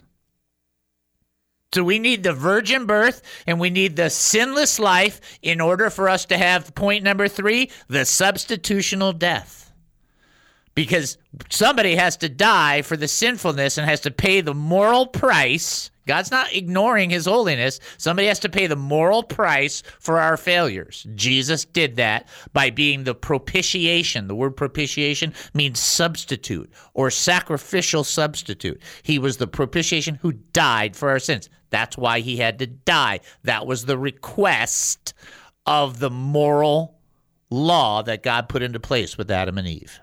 So we need the virgin birth, and we need the sinless life in order for us to have point number three, the substitutional death. Because somebody has to die for the sinfulness and has to pay the moral price. God's not ignoring his holiness. Somebody has to pay the moral price for our failures. Jesus did that by being the propitiation. The word propitiation means substitute or sacrificial substitute. He was the propitiation who died for our sins. That's why he had to die. That was the request of the moral law that God put into place with Adam and Eve.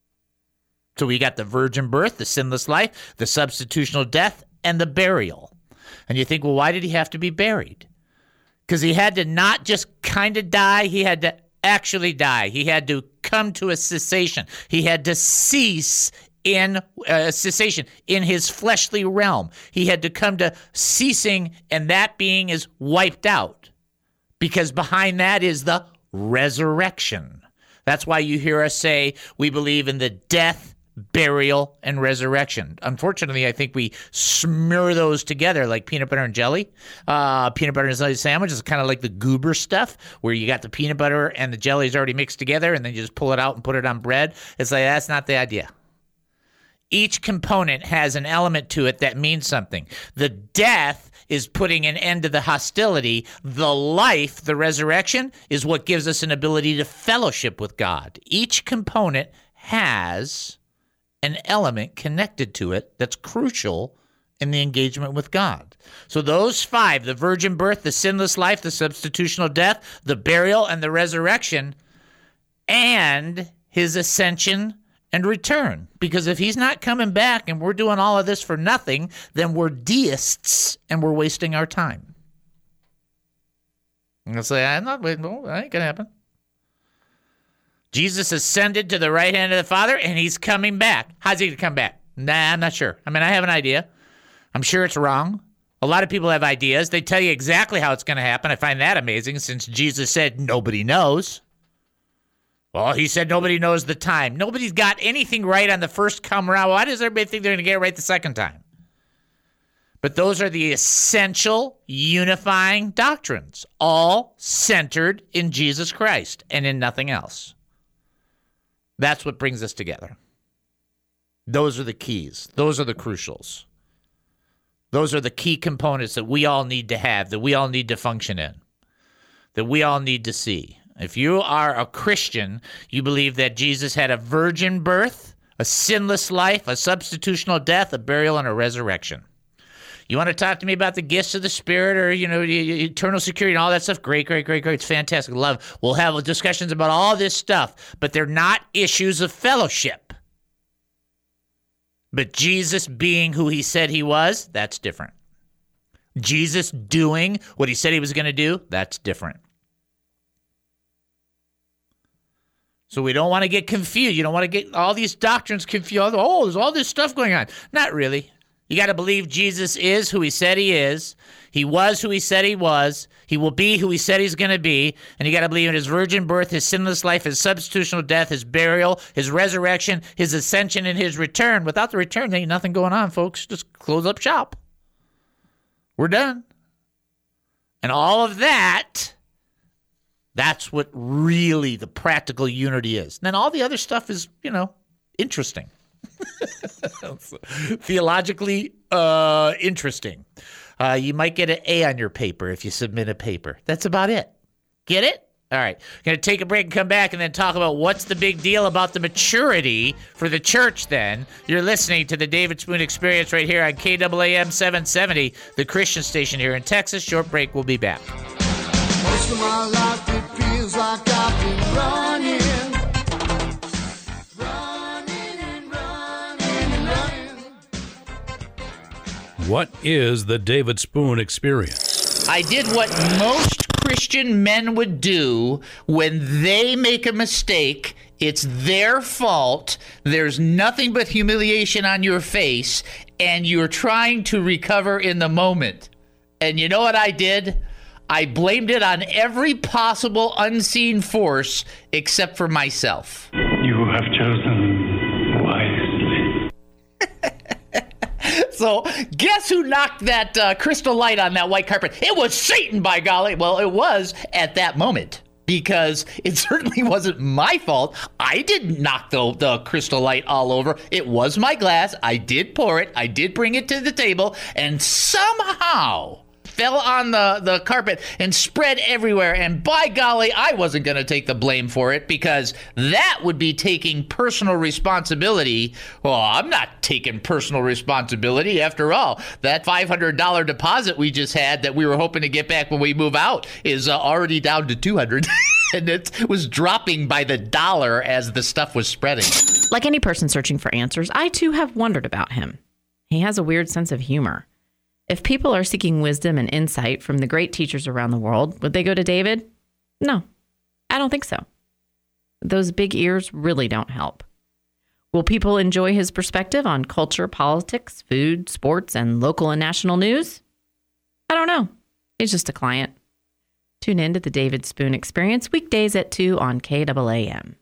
So we got the virgin birth, the sinless life, the substitutional death, and the burial. And you think, well, why did he have to be buried? Because he had to not just kind of die, he had to actually die. He had to come to a cessation. He had to cease in uh, cessation in his fleshly realm. He had to come to ceasing, and that being is wiped out. Because behind that is the resurrection. That's why you hear us say we believe in the death, burial, and resurrection. Unfortunately, I think we smear those together like peanut butter and jelly. Uh, peanut butter and jelly sandwich is kind of like the goober stuff, where you got the peanut butter and the jelly is already mixed together, and then you just pull it out and put it on bread. It's like, that's not the idea. Each component has an element to it that means something. The death is putting an end to the hostility. The life, the resurrection, is what gives us an ability to fellowship with God. Each component has an element connected to it that's crucial in the engagement with God. So those five, the virgin birth, the sinless life, the substitutional death, the burial, and the resurrection, and his ascension and return. Because if he's not coming back and we're doing all of this for nothing, then we're deists and we're wasting our time. I'm going to say, I'm not waiting. No, that ain't going to happen. Jesus ascended to the right hand of the Father, and he's coming back. How's he going to come back? Nah, I'm not sure. I mean, I have an idea. I'm sure it's wrong. A lot of people have ideas. They tell you exactly how it's going to happen. I find that amazing, since Jesus said nobody knows. Well, he said nobody knows the time. Nobody's got anything right on the first come around. Why does everybody think they're going to get it right the second time? But those are the essential unifying doctrines, all centered in Jesus Christ and in nothing else. That's what brings us together. Those are the keys. Those are the crucials. Those are the key components that we all need to have, that we all need to function in, that we all need to see. If you are a Christian, you believe that Jesus had a virgin birth, a sinless life, a substitutional death, a burial, and a resurrection. You want to talk to me about the gifts of the Spirit, or, you know, eternal security and all that stuff? Great, great, great, great. It's fantastic. Love. We'll have discussions about all this stuff, but they're not issues of fellowship. But Jesus being who he said he was, that's different. Jesus doing what he said he was going to do, that's different. So we don't want to get confused. You don't want to get all these doctrines confused. Oh, there's all this stuff going on. Not really. You got to believe Jesus is who he said he is. He was who he said he was. He will be who he said he's going to be. And you got to believe in his virgin birth, his sinless life, his substitutional death, his burial, his resurrection, his ascension, and his return. Without the return, there ain't nothing going on, folks. Just close up shop. We're done. And all of that, that's what really the practical unity is. And then all the other stuff is, you know, interesting. Theologically uh, interesting. Uh, you might get an A on your paper if you submit a paper. That's about it. Get it? All right. Going to take a break and come back and then talk about what's the big deal about the maturity for the church then. You're listening to the David Spoon Experience right here on K A A M seven seventy, the Christian station here in Texas. Short break. We'll be back. Most of my life it feels like I've been running. Running and running and running. What is the David Spoon Experience? I did what most Christian men would do when they make a mistake. It's their fault. There's nothing but humiliation on your face, and you're trying to recover in the moment. And you know what I did? I blamed it on every possible unseen force except for myself. You have chosen wisely. So, guess who knocked that uh, crystal light on that white carpet? It was Satan, by golly. Well, it was at that moment, because it certainly wasn't my fault. I didn't knock the, the crystal light all over. It was my glass. I did pour it. I did bring it to the table, and somehow fell on the, the carpet and spread everywhere. And by golly, I wasn't going to take the blame for it, because that would be taking personal responsibility. Well, I'm not taking personal responsibility. After all, that five hundred dollars deposit we just had that we were hoping to get back when we move out is uh, already down to two hundred dollars. And it was dropping by the dollar as the stuff was spreading. Like any person searching for answers, I too have wondered about him. He has a weird sense of humor. If people are seeking wisdom and insight from the great teachers around the world, would they go to David? No, I don't think so. Those big ears really don't help. Will people enjoy his perspective on culture, politics, food, sports, and local and national news? I don't know. He's just a client. Tune in to the David Spoon Experience weekdays at two on K A A M.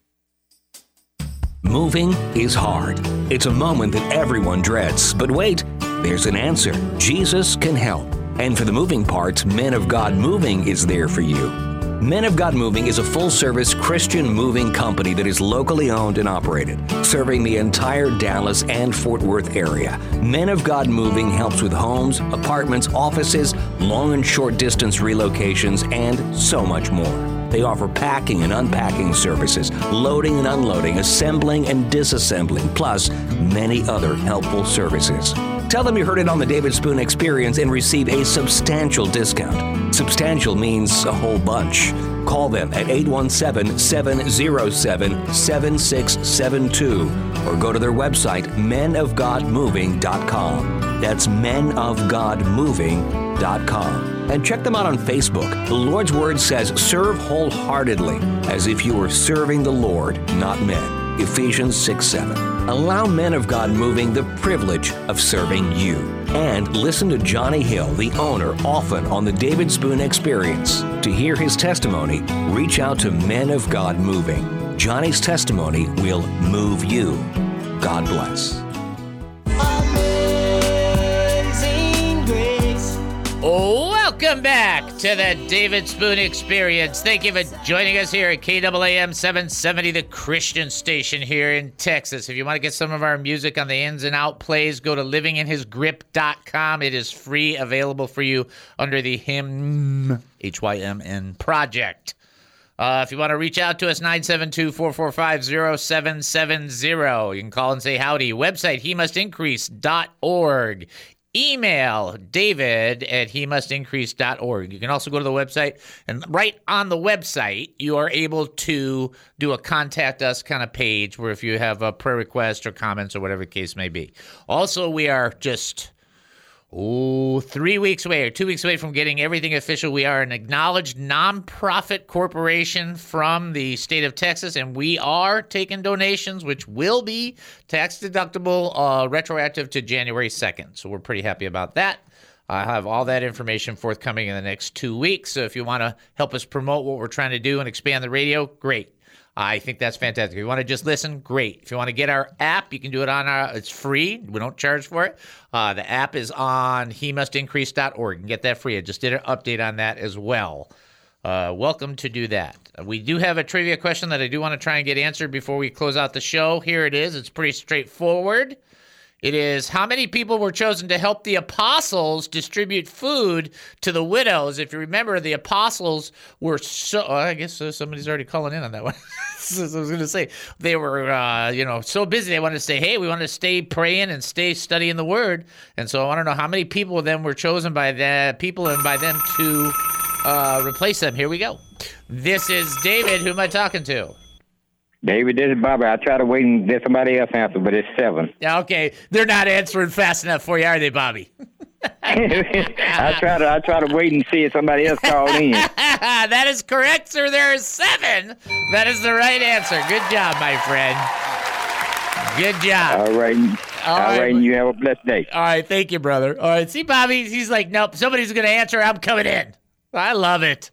Moving is hard. It's a moment that everyone dreads. But wait, there's an answer. Jesus can help. And for the moving parts, Men of God Moving is there for you. Men of God Moving is a full-service Christian moving company that is locally owned and operated, serving the entire Dallas and Fort Worth area. Men of God Moving helps with homes, apartments, offices, long and short distance relocations, and so much more. They offer packing and unpacking services, loading and unloading, assembling and disassembling, plus many other helpful services. Tell them you heard it on the David Spoon Experience and receive a substantial discount. Substantial means a whole bunch. Call them at eight one seven, seven zero seven, seven six seven two or go to their website, men of god moving dot com. That's men of god moving dot com. And check them out on Facebook. The Lord's Word says, serve wholeheartedly, as if you were serving the Lord, not men. Ephesians six seven. Allow Men of God Moving the privilege of serving you. And listen to Johnny Hill, the owner, often on the David Spoon Experience. To hear his testimony, reach out to Men of God Moving. Johnny's testimony will move you. God bless. Amazing grace. Welcome back to the David Spoon Experience. Thank you for joining us here at K A A M seven seventy, the Christian station here in Texas. If you want to get some of our music on the ins and out plays, go to living in his grip dot com. It is free, available for you under the Hymn, H Y M N project. Uh, if you want to reach out to us, nine seven two, four four five, zero seven seven zero. You can call and say howdy. Website, he must increase dot org. Email David at he must increase dot org. You can also go to the website, and right on the website, you are able to do a contact us kind of page where if you have a prayer request or comments or whatever the case may be. Also, we are just, oh, three weeks away or two weeks away from getting everything official. We are an acknowledged nonprofit corporation from the state of Texas, and we are taking donations, which will be tax deductible, uh, retroactive to January second. So we're pretty happy about that. I have all that information forthcoming in the next two weeks. So if you want to help us promote what we're trying to do and expand the radio, great. I think that's fantastic. If you want to just listen, great. If you want to get our app, you can do it on our, it's free. We don't charge for it. Uh, the app is on he must increase dot org. You can get that free. I just did an update on that as well. Uh, welcome to do that. We do have a trivia question that I do want to try and get answered before we close out the show. Here it is. It's pretty straightforward. It is how many people were chosen to help the apostles distribute food to the widows. If you remember, the apostles were so, oh, I guess uh, somebody's already calling in on that one. So I was going to say, they were, uh, you know, so busy. They wanted to say, hey, we want to stay praying and stay studying the word. And so I want to know how many people then were chosen by the people and by them to uh, replace them. Here we go. This is David. Who am I talking to? David, this is Bobby. I try to wait and let somebody else answer, but it's seven. Yeah, okay. They're not answering fast enough for you, are they, Bobby? I try to I try to wait and see if somebody else called in. That is correct, sir. There is seven. That is the right answer. Good job, my friend. Good job. All right. All, All right. right. You have a blessed day. All right. Thank you, brother. All right. See, Bobby, he's like, nope, somebody's going to answer. I'm coming in. I love it.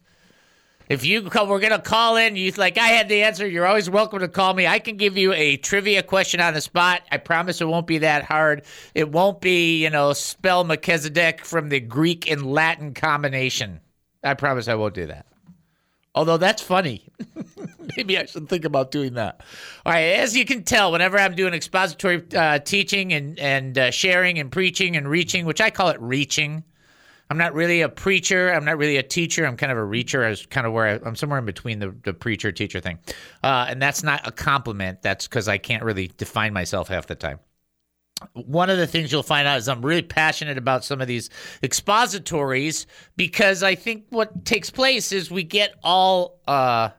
If you come, we're going to call in. You like, I had the answer. You're always welcome to call me. I can give you a trivia question on the spot. I promise it won't be that hard. It won't be, you know, spell Melchizedek from the Greek and Latin combination. I promise I won't do that. Although that's funny. Maybe I should think about doing that. All right. As you can tell, whenever I'm doing expository uh, teaching and, and uh, sharing and preaching and reaching, which I call it reaching, I'm not really a preacher. I'm not really a teacher. I'm kind of a reacher. I was kind of where I, I'm somewhere in between the, the preacher-teacher thing. Uh, and that's not a compliment. That's because I can't really define myself half the time. One of the things you'll find out is I'm really passionate about some of these expositories because I think what takes place is we get all, uh,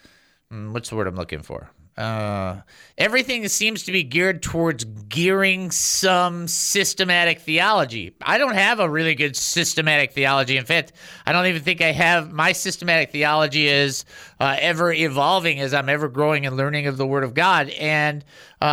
what's the word I'm looking for? Uh, everything seems to be geared towards gearing some systematic theology. I don't have a really good systematic theology. In fact, I don't even think I have. My systematic theology is uh, ever evolving as I'm ever growing and learning of the Word of God. And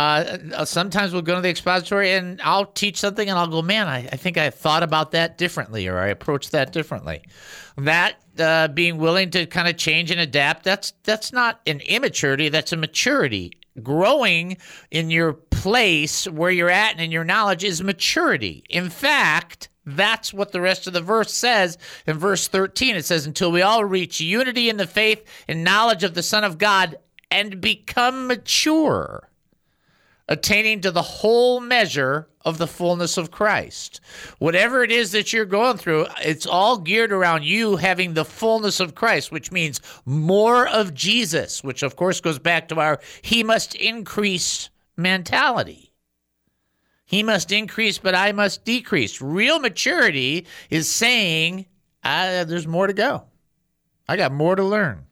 uh, sometimes we'll go to the expository and I'll teach something and I'll go, man, I, I think I thought about that differently, or I approached that differently. That uh, being willing to kind of change and adapt, that's that's not an immaturity, that's a maturity. Growing in your place where you're at and in your knowledge is maturity. In fact, that's what the rest of the verse says in verse thirteen. It says, until we all reach unity in the faith and knowledge of the Son of God and become mature, attaining to the whole measure of the fullness of Christ. Whatever it is that you're going through, it's all geared around you having the fullness of Christ, which means more of Jesus, which of course goes back to our he must increase mentality. He must increase, but I must decrease. Real maturity is saying, uh, there's more to go. I got more to learn.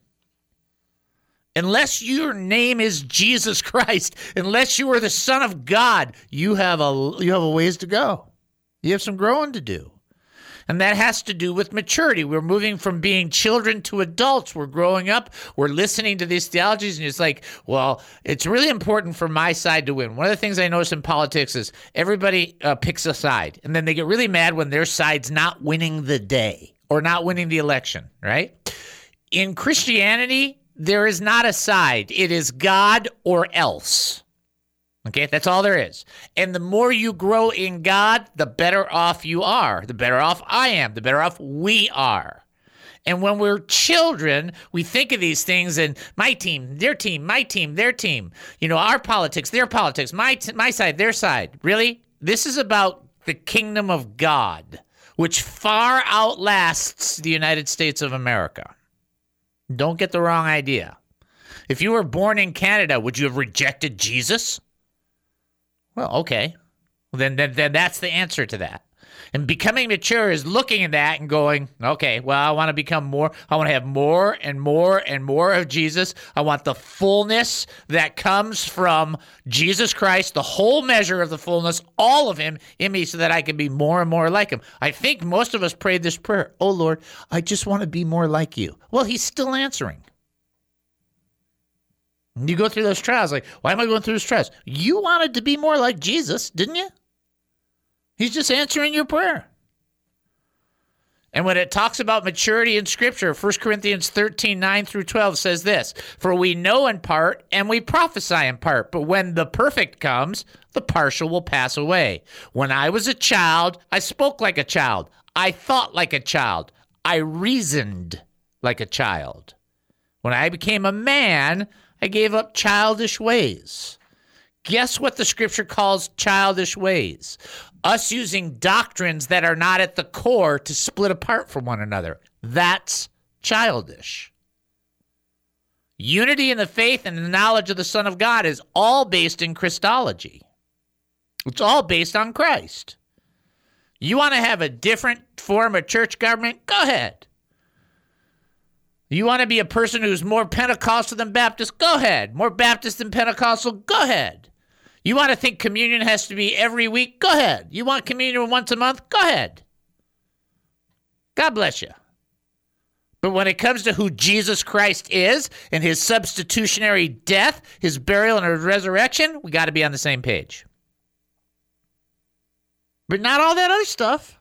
Unless your name is Jesus Christ, unless you are the Son of God, you have a you have a ways to go. You have some growing to do. And that has to do with maturity. We're moving from being children to adults. We're growing up. We're listening to these theologies, and it's like, well, it's really important for my side to win. One of the things I notice in politics is everybody uh, picks a side, and then they get really mad when their side's not winning the day or not winning the election, right? In Christianity, there is not a side. It is God or else. Okay, that's all there is. And the more you grow in God, the better off you are. The better off I am. The better off we are. And when we're children, we think of these things and my team, their team, my team, their team. You know, our politics, their politics, my t- my side, their side. Really? This is about the kingdom of God, which far outlasts the United States of America. Don't get the wrong idea. If you were born in Canada, would you have rejected Jesus? Well, okay. Then, then, then that's the answer to that. And becoming mature is looking at that and going, okay, well, I want to become more. I want to have more and more and more of Jesus. I want the fullness that comes from Jesus Christ, the whole measure of the fullness, all of him in me so that I can be more and more like him. I think most of us prayed this prayer. Oh, Lord, I just want to be more like you. Well, he's still answering. You go through those trials like, why am I going through those trials? You wanted to be more like Jesus, didn't you? He's just answering your prayer. And when it talks about maturity in Scripture, First Corinthians thirteen, nine through twelve says this, for we know in part and we prophesy in part, but when the perfect comes, the partial will pass away. When I was a child, I spoke like a child. I thought like a child. I reasoned like a child. When I became a man, I gave up childish ways. Guess what the scripture calls childish ways? Us using doctrines that are not at the core to split apart from one another. That's childish. Unity in the faith and the knowledge of the Son of God is all based in Christology. It's all based on Christ. You want to have a different form of church government? Go ahead. You want to be a person who's more Pentecostal than Baptist? Go ahead. More Baptist than Pentecostal? Go ahead. You want to think communion has to be every week? Go ahead. You want communion once a month? Go ahead. God bless you. But when it comes to who Jesus Christ is and his substitutionary death, his burial, and his resurrection, we got to be on the same page. But not all that other stuff.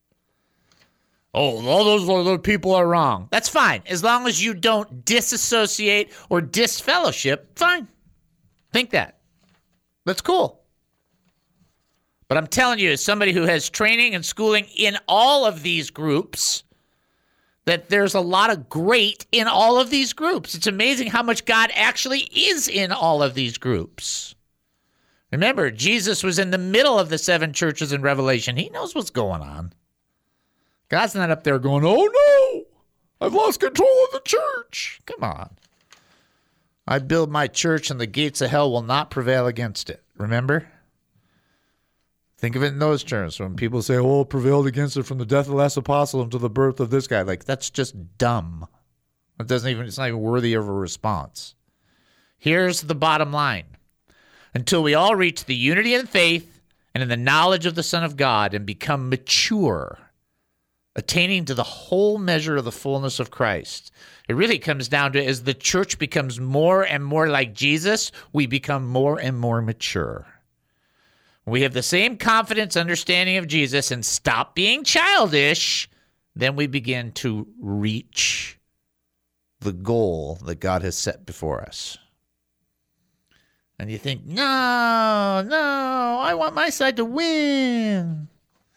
Oh, all those other people are wrong. That's fine. As long as you don't disassociate or disfellowship, fine. Think that. That's cool. But I'm telling you, as somebody who has training and schooling in all of these groups, that there's a lot of great in all of these groups. It's amazing how much God actually is in all of these groups. Remember, Jesus was in the middle of the seven churches in Revelation. He knows what's going on. God's not up there going, oh no, I've lost control of the church. Come on. I build my church and the gates of hell will not prevail against it. Remember? Think of it in those terms. When people say, oh, it prevailed against it from the death of the last apostle until the birth of this guy. Like, that's just dumb. It doesn't even, it's not even worthy of a response. Here's the bottom line. Until we all reach the unity in faith and in the knowledge of the Son of God and become mature, attaining to the whole measure of the fullness of Christ. It really comes down to, as the church becomes more and more like Jesus, we become more and more mature. When we have the same confidence, understanding of Jesus, and stop being childish, then we begin to reach the goal that God has set before us. And you think, no, no, I want my side to win.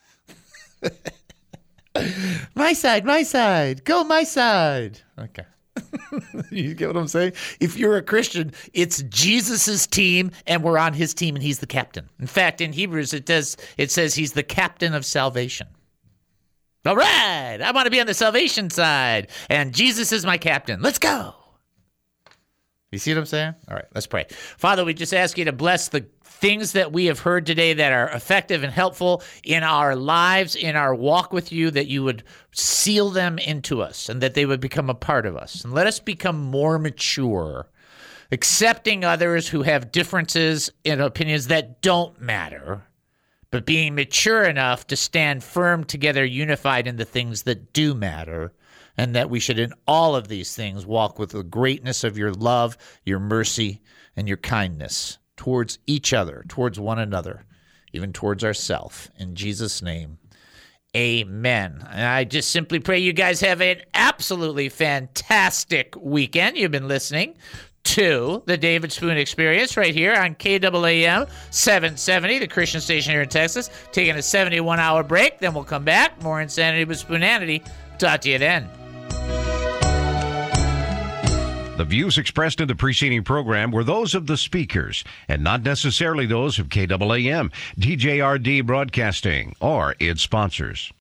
My side, my side. Go my side. Okay. You get what I'm saying? If you're a Christian, it's Jesus's team, and we're on his team, and he's the captain. In fact, in Hebrews, it does. It says he's the captain of salvation. All right. I want to be on the salvation side, and Jesus is my captain. Let's go. You see what I'm saying? All right, let's pray. Father, we just ask you to bless the things that we have heard today that are effective and helpful in our lives, in our walk with you, that you would seal them into us and that they would become a part of us. And let us become more mature, accepting others who have differences in opinions that don't matter, but being mature enough to stand firm together, unified in the things that do matter. And that we should in all of these things walk with the greatness of your love, your mercy, and your kindness towards each other, towards one another, even towards ourselves. In Jesus' name, amen. And I just simply pray you guys have an absolutely fantastic weekend. You've been listening to the David Spoon Experience right here on K A A M seven seventy, the Christian station here in Texas. Taking a seventy-one hour break, then we'll come back. More Insanity with Spoonanity. Talk to you then. The views expressed in the preceding program were those of the speakers and not necessarily those of K A A M, D J R D Broadcasting, or its sponsors.